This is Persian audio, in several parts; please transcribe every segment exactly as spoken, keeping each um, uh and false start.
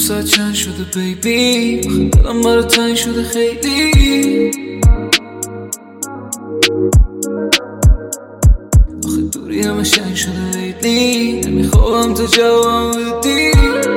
ساعت چند شده بیبی، آخه دلم برای تنگ شده خیلی. آخه دوری همه شنگ شده لیلی، نمیخوام تو جوابم بدی.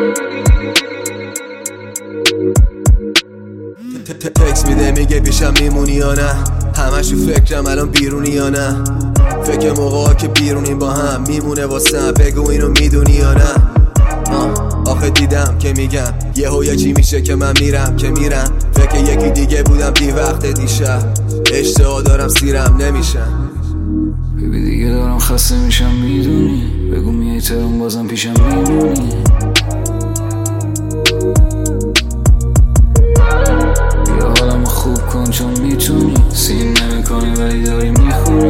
تکس میده میگه پیشم میمونی یا نه، همش تو فکرم الان بیرونی یا نه. فکر موقعا که بیرونیم با هم میمونه واسم، بگو اینو میدونی یا نه. آخه دیدم که میگم یه هویه چی میشه که من میرم که میرم. فکر یکی دیگه بودم بی وقت دیشب، اشتها دارم سیرم نمیشم. بیبی دیگه دارم خسته میشم میدونی، بگو میای ترم بازم پیشم میمونی. بیا حالمو خوب کن چون میتونی، سین نمی کنی ولی داری میخونی.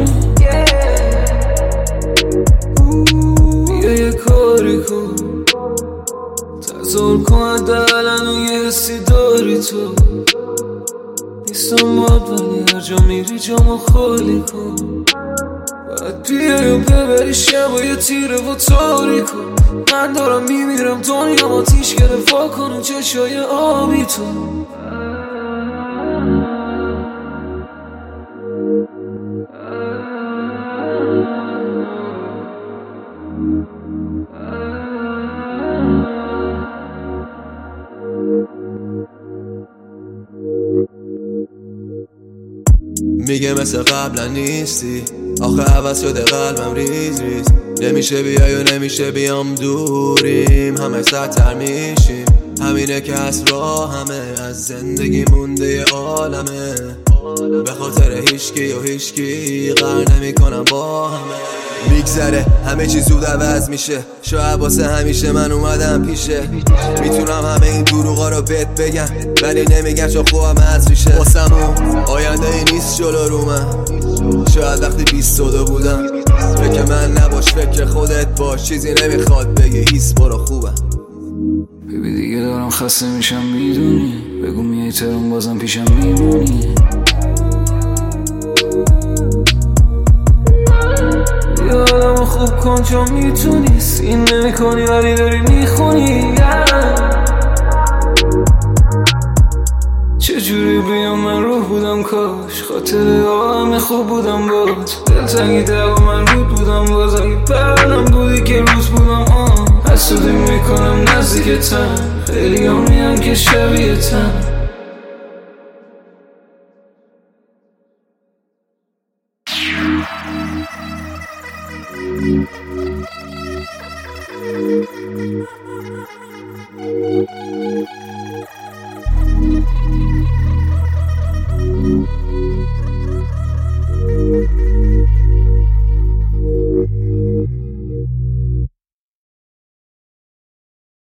بیا یه کاری کن، تظاهر کن حداقل یه حسی داری تو. نیستم باد ولی هر جا میری جامو خالی کن. باید بیای و ببری شب و یه تیره و تاری کن. من دارم میمیرم دنیا آتیش گرفت، وا کن چشای آبی تو. میگه مثل قبلا نیستی، آخه عوض شده قلبم ریز ریز. نمیشه بیای و نمیشه بیام، دوریم همه سرتر میشیم. همینه که از راه همه از زندگی مونده ی عالمه. به خاطر هیچکی و هیچکی قرار نمی کنم با همه. میگذره همه چی زود عوض میشه، شاید واسه همیشه من اومدم پیشه. میتونم همه این دروغا رو بهت بگم ولی نمیگم چون خوبم از ریشه. واسمون آینده ای نیست جلو رو من، شاید وقتی بیست و دو بودم. فکر من نباش فکر خودت باش، چیزی نمیخواد بگی هیس برو خوبم. بیبی دیگه دارم خسته میشم میدونی، بگو میای ترم بازم پیشم میمونی. بیا حالمو خوب کن چون میتونی، سین نمی کنی ولی داری میخونی. چجوری بیام من روح بودم کاش، خاطره ها همه خوب بودم باز. دلتنگی دقا من رود بودم باز، اگه برنم بودی که روز بودم آن. حسودی میکنم نزدیکتم، خیلی هم میان که شبیه تن.